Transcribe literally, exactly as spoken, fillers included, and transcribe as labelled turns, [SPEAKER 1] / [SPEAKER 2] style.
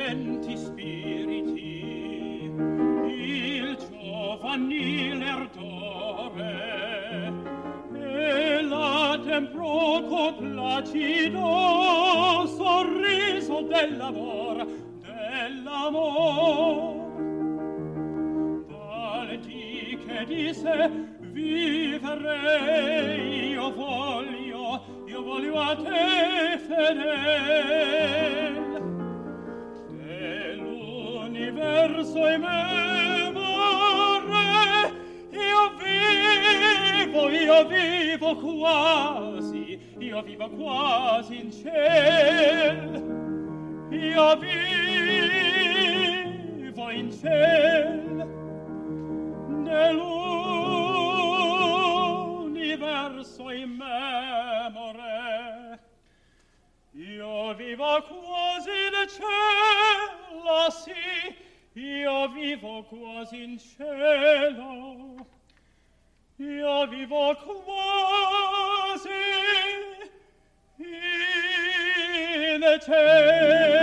[SPEAKER 1] innocenti spiriti, il giovanile ardore e la temproco placido sorriso dell'amor, dell'amor. Dal dì che disse vivrei, io voglio, io voglio a te fedel, dell'universo in memore, io vivo, io vivo quasi, io vivo quasi in ciel, io vivo in ciel, nell'universo in memore, io vivo quasi in cielo, sì, io vivo quasi in cielo, io vivo quasi in cielo.